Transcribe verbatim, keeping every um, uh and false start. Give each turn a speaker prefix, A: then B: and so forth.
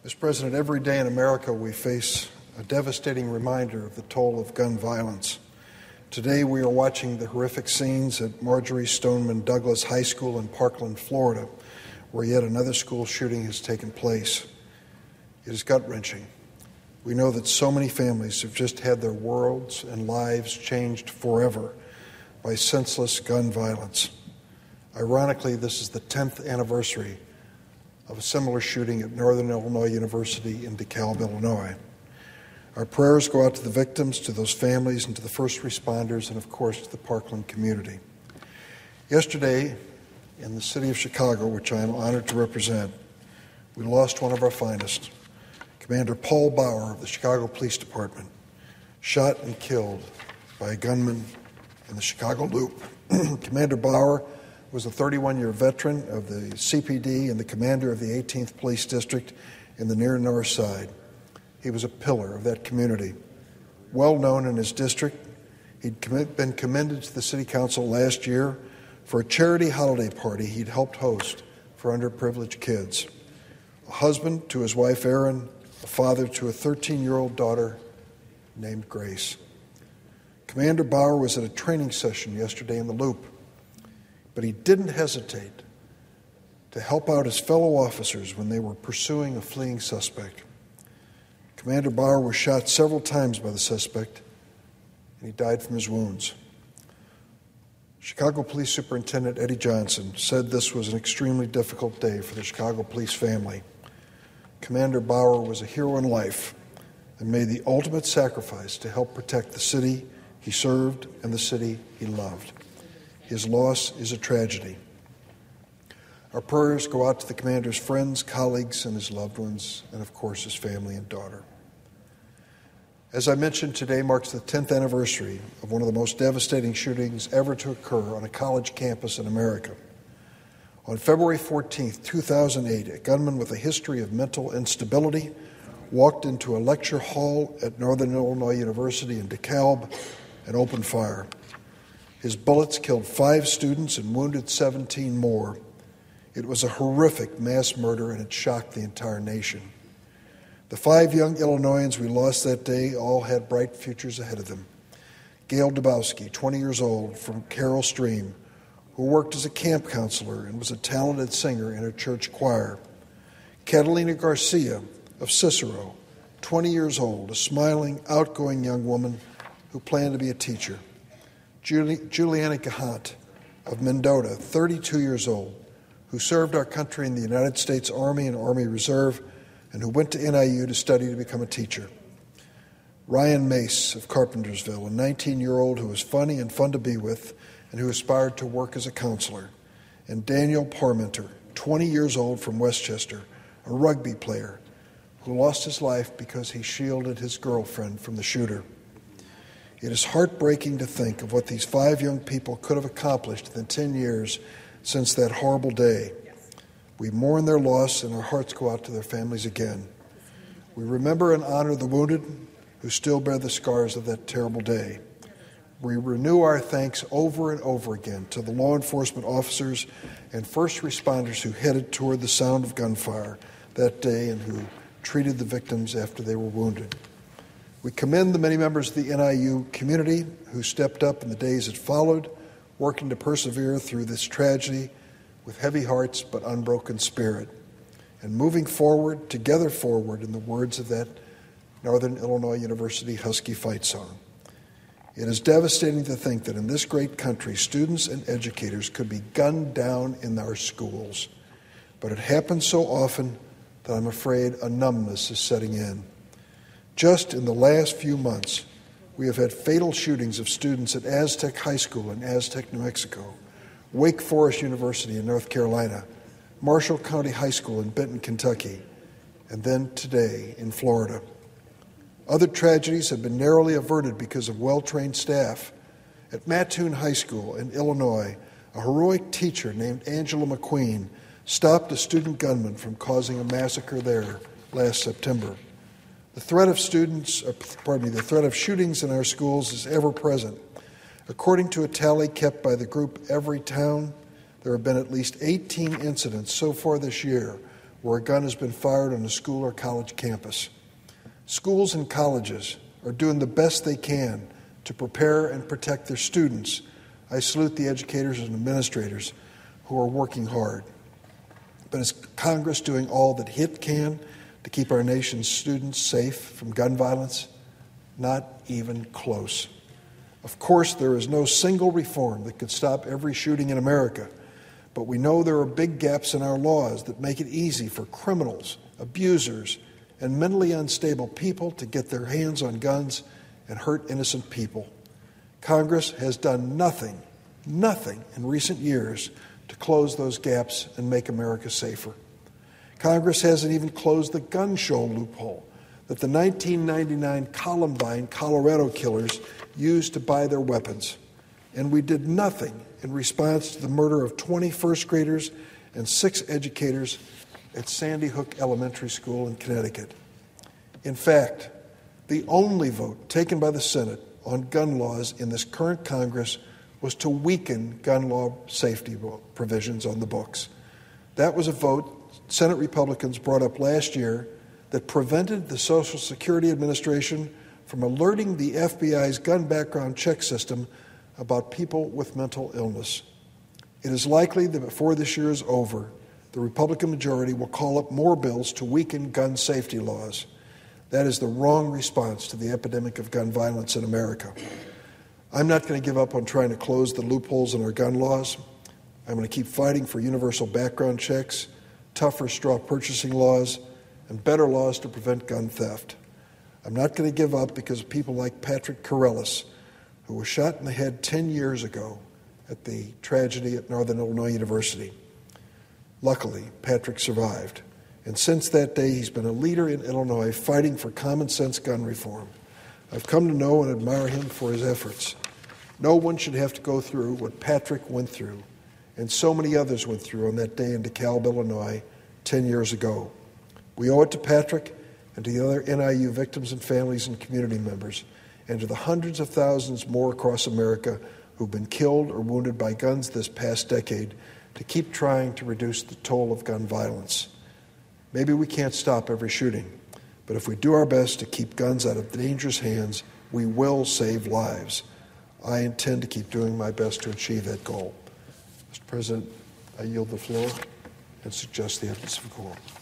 A: Mister President, every day in America we face a devastating reminder of the toll of gun violence. Today we are watching the horrific scenes at Marjory Stoneman Douglas High School in Parkland, Florida, where yet another school shooting has taken place. It is gut-wrenching. We know that so many families have just had their worlds and lives changed forever by senseless gun violence. Ironically, this is the tenth anniversary of a similar shooting at Northern Illinois University in DeKalb, Illinois. Our prayers go out to the victims, to those families, and to the first responders, and of course to the Parkland community. Yesterday, in the city of Chicago, which I am honored to represent, we lost one of our finest, Commander Paul Bauer of the Chicago Police Department, shot and killed by a gunman in the Chicago Loop. Commander Bauer was a thirty-one-year veteran of the C P D and the commander of the eighteenth Police District in the near North Side. He was a pillar of that community. Well known in his district, he'd been commended to the City Council last year for a charity holiday party he'd helped host for underprivileged kids. A husband to his wife Erin, a father to a thirteen-year-old daughter named Grace. Commander Bauer was at a training session yesterday in the Loop, but he didn't hesitate to help out his fellow officers when they were pursuing a fleeing suspect. Commander Bauer was shot several times by the suspect, and he died from his wounds. Chicago Police Superintendent Eddie Johnson said this was an extremely difficult day for the Chicago police family. Commander Bauer was a hero in life and made the ultimate sacrifice to help protect the city he served and the city he loved. His loss is a tragedy. Our prayers go out to the commander's friends, colleagues, and his loved ones, and of course his family and daughter. As I mentioned, today marks the tenth anniversary of one of the most devastating shootings ever to occur on a college campus in America. On February fourteenth, two thousand eight, a gunman with a history of mental instability walked into a lecture hall at Northern Illinois University in DeKalb and opened fire. His bullets killed five students and wounded seventeen more. It was a horrific mass murder, and it shocked the entire nation. The five young Illinoisans we lost that day all had bright futures ahead of them. Gail Dubowski, twenty years old, from Carroll Stream, who worked as a camp counselor and was a talented singer in her church choir. Catalina Garcia of Cicero, twenty years old, a smiling, outgoing young woman who planned to be a teacher. Juli- Juliana Gahant of Mendota, thirty-two years old, who served our country in the United States Army and Army Reserve, and who went to N I U to study to become a teacher. Ryan Mace of Carpentersville, a nineteen-year-old who was funny and fun to be with and who aspired to work as a counselor. And Daniel Parmenter, twenty years old, from Westchester, a rugby player who lost his life because he shielded his girlfriend from the shooter. It is heartbreaking to think of what these five young people could have accomplished in the ten years since that horrible day. We mourn their loss, and our hearts go out to their families again. We remember and honor the wounded who still bear the scars of that terrible day. We renew our thanks over and over again to the law enforcement officers and first responders who headed toward the sound of gunfire that day and who treated the victims after they were wounded. We commend the many members of the N I U community who stepped up in the days that followed, working to persevere through this tragedy with heavy hearts but unbroken spirit, and moving forward, together forward, in the words of that Northern Illinois University Husky fight song. It is devastating to think that in this great country, students and educators could be gunned down in our schools. But it happens so often that I'm afraid a numbness is setting in. Just in the last few months, we have had fatal shootings of students at Aztec High School in Aztec, New Mexico, Wake Forest University in North Carolina, Marshall County High School in Benton, Kentucky, and then today in Florida. Other tragedies have been narrowly averted because of well-trained staff. At Mattoon High School in Illinois, a heroic teacher named Angela McQueen stopped a student gunman from causing a massacre there last September. The threat of students, uh, pardon me, the threat of shootings in our schools is ever present. According to a tally kept by the group Every Town, there have been at least eighteen incidents so far this year where a gun has been fired on a school or college campus. Schools and colleges are doing the best they can to prepare and protect their students. I salute the educators and administrators who are working hard. But is Congress doing all that it can to keep our nation's students safe from gun violence? Not even close. Of course, there is no single reform that could stop every shooting in America, but we know there are big gaps in our laws that make it easy for criminals, abusers, and mentally unstable people to get their hands on guns and hurt innocent people. Congress has done nothing, nothing in recent years to close those gaps and make America safer. Congress hasn't even closed the gun show loophole that the nineteen ninety-nine Columbine, Colorado killers used to buy their weapons. And we did nothing in response to the murder of twenty first graders and six educators at Sandy Hook Elementary School in Connecticut. In fact, the only vote taken by the Senate on gun laws in this current Congress was to weaken gun law safety provisions on the books. That was a vote Senate Republicans brought up last year that prevented the Social Security Administration from alerting the F B I's gun background check system about people with mental illness. It is likely that before this year is over, the Republican majority will call up more bills to weaken gun safety laws. That is the wrong response to the epidemic of gun violence in America. I'm not going to give up on trying to close the loopholes in our gun laws. I'm going to keep fighting for universal background checks, tougher straw purchasing laws, and better laws to prevent gun theft. I'm not going to give up because of people like Patrick Corellis, who was shot in the head ten years ago at the tragedy at Northern Illinois University. Luckily, Patrick survived, and since that day, he's been a leader in Illinois fighting for common-sense gun reform. I've come to know and admire him for his efforts. No one should have to go through what Patrick went through, and so many others went through on that day in DeKalb, Illinois, ten years ago. We owe it to Patrick and to the other N I U victims and families and community members, and to the hundreds of thousands more across America who've been killed or wounded by guns this past decade, to keep trying to reduce the toll of gun violence. Maybe we can't stop every shooting, but if we do our best to keep guns out of dangerous hands, we will save lives. I intend to keep doing my best to achieve that goal. Mister President, I yield the floor and suggest the evidence of the court.